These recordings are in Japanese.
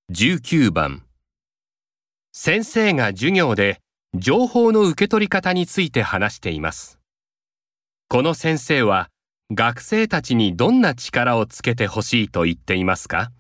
19番。先生が授業で情報の受け取り方について話しています。この先生は学生たちにどんな力をつけてほしいと言っていますか？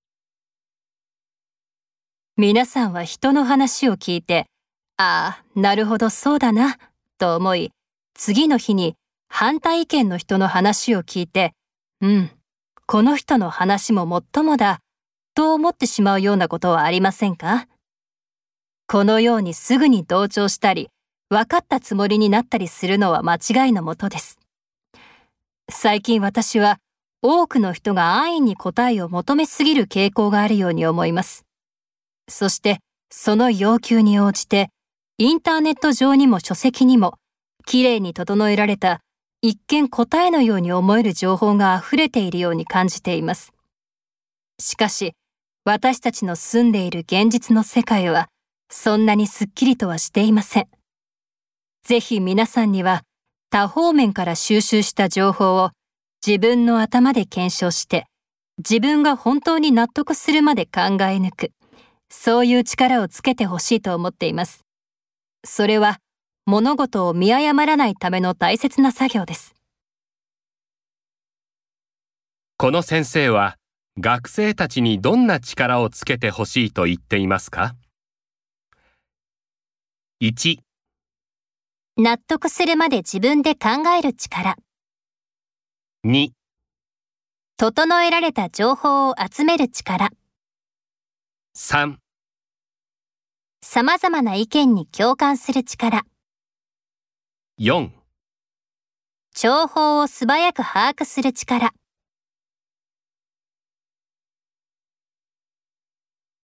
皆さんは人の話を聞いて、ああ、なるほどそうだな、と思い、次の日に反対意見の人の話を聞いて、この人の話ももっともだ、と思ってしまうようなことはありませんか？このようにすぐに同調したり、分かったつもりになったりするのは間違いのもとです。最近私は多くの人が安易に答えを求めすぎる傾向があるように思います。そしてその要求に応じて、インターネット上にも書籍にも、きれいに整えられた一見答えのように思える情報があふれているように感じています。しかし、私たちの住んでいる現実の世界は、そんなにすっきりとはしていません。ぜひ皆さんには、多方面から収集した情報を自分の頭で検証して、自分が本当に納得するまで考え抜く、そういう力をつけてほしいと思っています。それは、物事を見誤らないための大切な作業です。 この先生は学生たちにどんな力をつけてほしいと言っていますか？ 1、 納得するまで自分で考える力。 2、 整えられた情報を集める力。 3、 様々な意見に共感する力。 4 情報を素早く把握する力。